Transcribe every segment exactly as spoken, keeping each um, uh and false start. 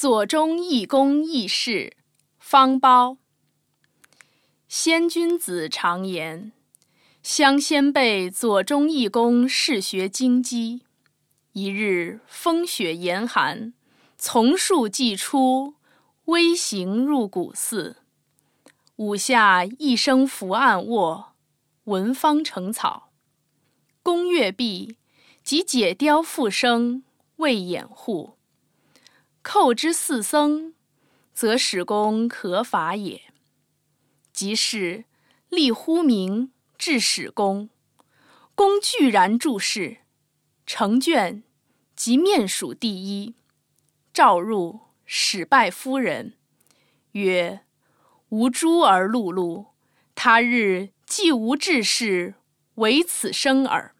左中义公义士方苞。先君子常言，乡先辈左中义公试学经籍。一日风雪严寒，从树既出，微行入古寺。五下一声伏案卧，闻方成草。公阅毕，即解雕复生，未掩护。叩之四僧，则使公可法也。即是立呼名，至使公。公居然注视，成卷，即面属第一。召入，使拜夫人，曰：吾诸儿碌碌，他日既无志士，唯此生耳。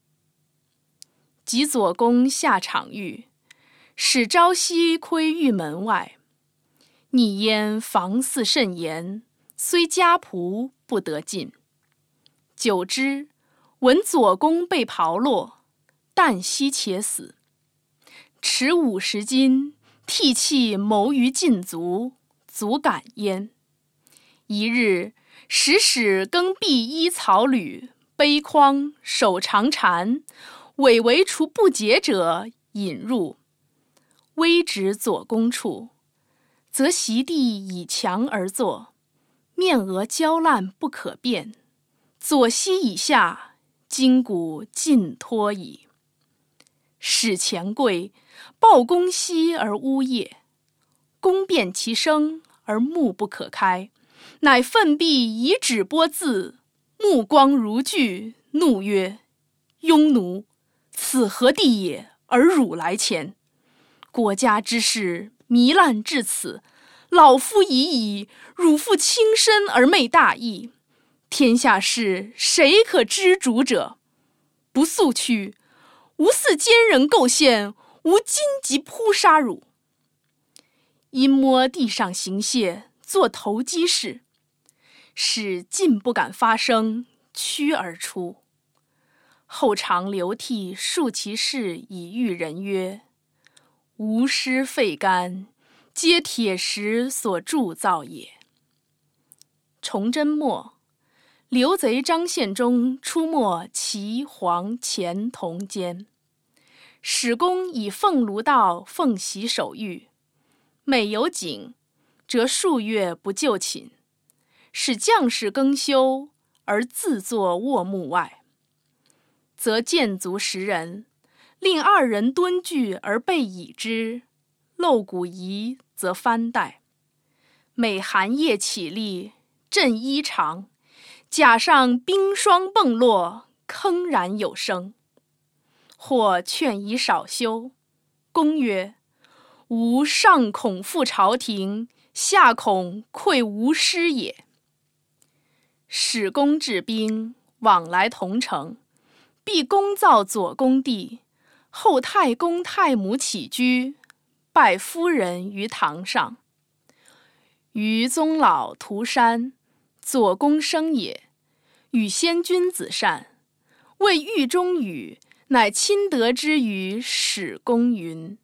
及左公下场狱，使朝夕窥狱门外。逆焉防祀甚严，虽家仆不得进。久之，闻左公被炮落，旦夕且死。持五十斤，涕泣谋于禁足，足感焉。一日，使使更壁衣草履，背筐，手长禅，委为除不解者引入。微指左公处，则席地以墙而坐，面额焦烂不可辨，左膝以下，筋骨尽脱矣。使前跪，抱公膝而呜咽。公辨其声，而目不可开，乃奋臂以指拨字，目光如炬，怒曰：庸奴，此何地也，而汝来前？国家之事糜烂至此，老夫已矣，汝复轻身而昧大义。天下事谁可知主者？不速去，吾似奸人构陷，吾今即扑杀汝。因摸地上行械，做投机事，使尽不敢发声，屈而出。后常流涕述其事以喻人曰：吾师废肝，皆铁石所铸造也。崇祯末，刘贼张献忠出没齐、黄、钱、同间，使公以俸卢道奉袭守御，每有景，则数月不就寝，使将士更休，而自坐卧幕外。则见足十人，令二人蹲踞而备倚之，漏骨疑则翻带。每寒夜起立，振衣裳，甲上冰霜迸落，铿然有声。或劝以少休，公曰：吾上恐负朝廷，下恐愧吾师也。使公治兵，往来同城，必公造左公地，后太公太母起居，拜夫人于堂上。于宗老涂山，左公生也，与先君子善，谓狱中语，乃亲得之于使公云。